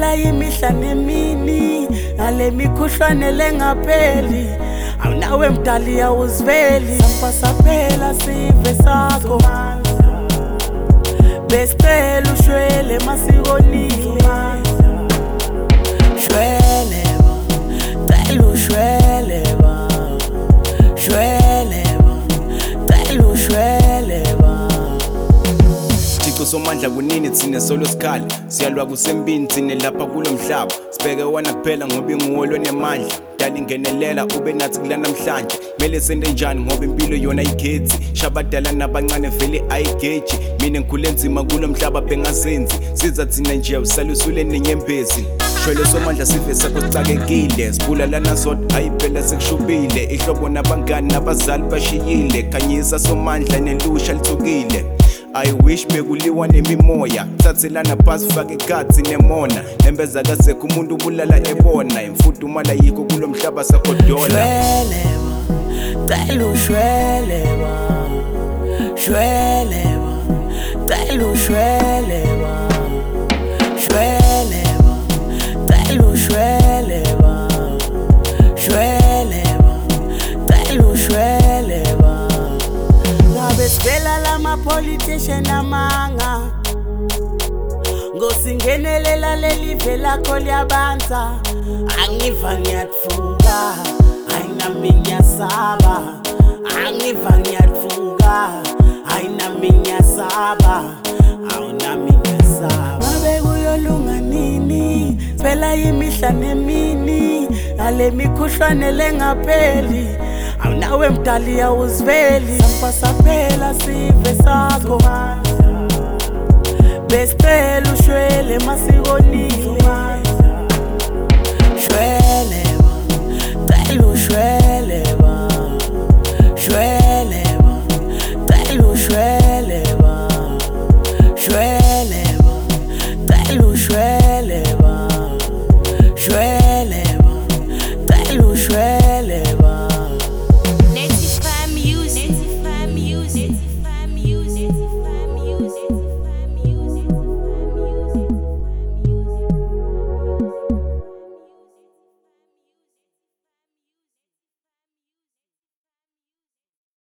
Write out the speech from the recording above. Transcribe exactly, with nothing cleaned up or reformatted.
Phela imihla nemini ale mikhuhlwane lengapheli awunawe mdali awuziveli sapha saphela sive sakho besicela ushwele masikonile shwele ba cela ushwele ba shwele ba cela ushwele ba Thixo somandla kunini thina solo sikhali siyalwa kusembini thina lapha kulomhlaba sibheke wona kuphela ngoba inguwe lonemandla dala ingenelela ube nathi kula namhlanje mele sende njani ngoba impilo yona ayikhethi shabadala nabancane vele ayigeji mina ngikhule nzima kulomhlaba bengazenzi siza thina nje usalusule nenyembezi shwele somandla sive sakho sicakekile sibulalana zodwa ayiphela sekushubile ihlobo nabangani nabazali bashiyile khanyisa somandla nelusha lithukile I wish bekuliwa nemimoya thathelana phasi fake ikhathi nemona nembeza kasekho umuntu ubulala ebona imfudumala yikho kulomhlaba sakhodola shwele ba cela ushwele ba shwele ba cela ushwele ba shwele ba cela ushwele ba shwele ba cela ushwele ba ngabe sivela lama politician amanga ngosingenelela lelive lakho liyabanza angiva ngiyatfuka ayinami ngiyasaba angiva ngiyatfuka ayinami ngiyasaba awunami ngiyasaba ngabe kuyolunga nini phela imihla nemini ale mikhuhlwane lengapheli awunawe mdali awuziveli sapha saphela sive sakho besicela ushwele masikonile shwele ba cela ushwele